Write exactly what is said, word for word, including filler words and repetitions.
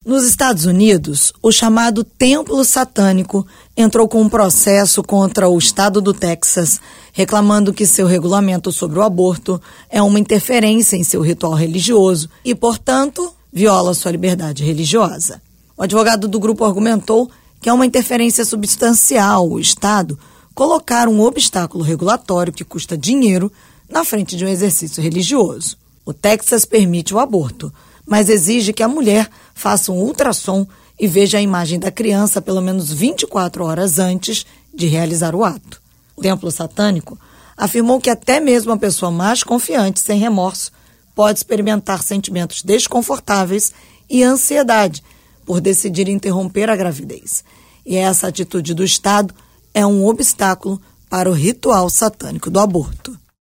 Nos Estados Unidos, o chamado Templo Satânico entrou com um processo contra o estado do Texas, reclamando que seu regulamento sobre o aborto é uma interferência em seu ritual religioso e, portanto, viola sua liberdade religiosa. O advogado do grupo argumentou que é uma interferência substancial o Estado colocar um obstáculo regulatório que custa dinheiro na frente de um exercício religioso. O Texas permite o aborto, mas exige que a mulher faça um ultrassom e veja a imagem da criança pelo menos vinte e quatro horas antes de realizar o ato. O Templo Satânico afirmou que até mesmo a pessoa mais confiante, sem remorso, pode experimentar sentimentos desconfortáveis e ansiedade por decidir interromper a gravidez. E essa atitude do Estado é um obstáculo para o ritual satânico do aborto.